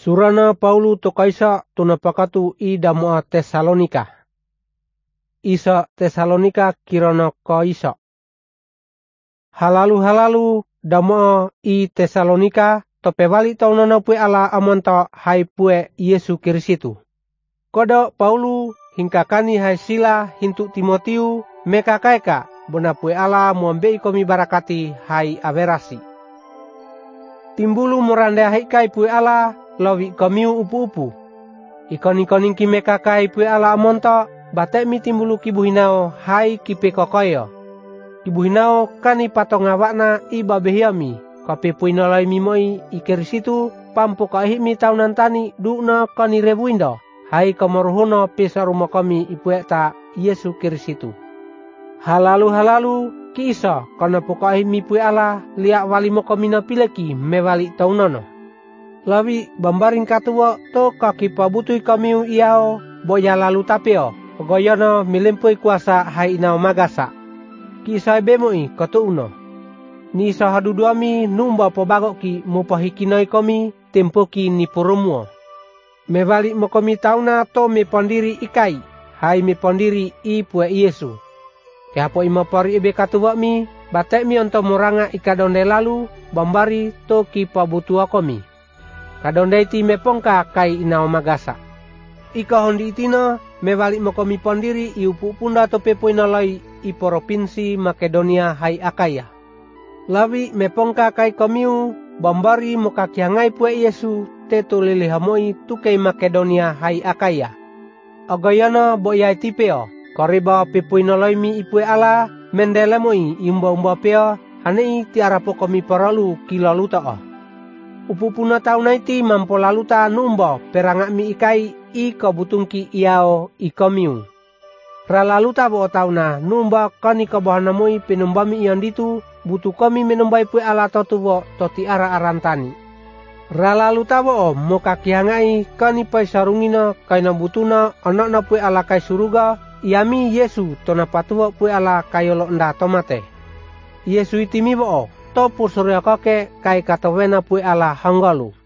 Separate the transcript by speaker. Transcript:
Speaker 1: Surana Paulu to kaisa tunapakatu i damoa Tesalonika. Isa Tesalonika kirana kaisa. Halalu damoa i Tesalonika to pebali taunana pue ala amonto hai pue Yesu Kirisitu. Kodo Paulu hingkakani hai Sila hintu Timotiu mekakaeka bona pue ala muambei komi barakati hai averasi. Timbulu moranda hai kai pue ala lawi komiu upu-upu. Ikon-ikoning ki mekakai pue ala amonto batek mi timbulu kibuhinao hai kipe kokoyo. Kibuhinao kani patongawakna i babehiami kape puinalai mimoi ikerisitu pampu kahimi taunan tani dukna kani rebuindo hai komoruhono pesa rumah kami ipueta Yesu Kirisitu. Halalu kiisa kana pokahimi pue ala liak walimo komina pileki mewali taunono. Lawi bambaring katua to kaki pabutui kamiu iao boya lalu tapeo goyono milempui kuasa hai inao magasa. Kisah bemoi katuuno. Ni sahaduduami numba pobagoki mupahikinoi komi tempoki ni purumuo. Mewali mokomi tauna to me pondiri ikai hai me pondiri i pue Yesu. Kehapo imapari ebe katua mi batek mi onto moranga ikadonde lalu bambari to ki pabutua komi. Kadonde iti mepongka kai inao magasa. Ika hondi itina mewali mokomi pondiri i upu punda to pepuinalai i provinsi Makedonia hai Akaya. Lawi mepongka kai komiu bambari mokakiangai pue Yesu tetu lili hamoi tukei Makedonia hai Akaya. Agoyana boyai tipeo koriba pepuinalai mi ipue ala mendelemoi imba-umba peo hanei tiarapo komi paralu kilalu to'o. Upupuna taunaiti mampo lalu ta numba perangak mi ikai i kabutungki iao i komiu. Ralalu ta bo tauna numba kani kabahana moi penumbami ianditu butu kami menumbai pue ala totuwo toti ara arantani. Ralalu ta bo moka kihangai kani pai sarungina kaina butuna anakna pue ala kai suruga iami Yesu tona patuwo pue ala kayolo nda tomate. Yesu itimi bo to pursurya kake kai katawena pue ala hanggalu.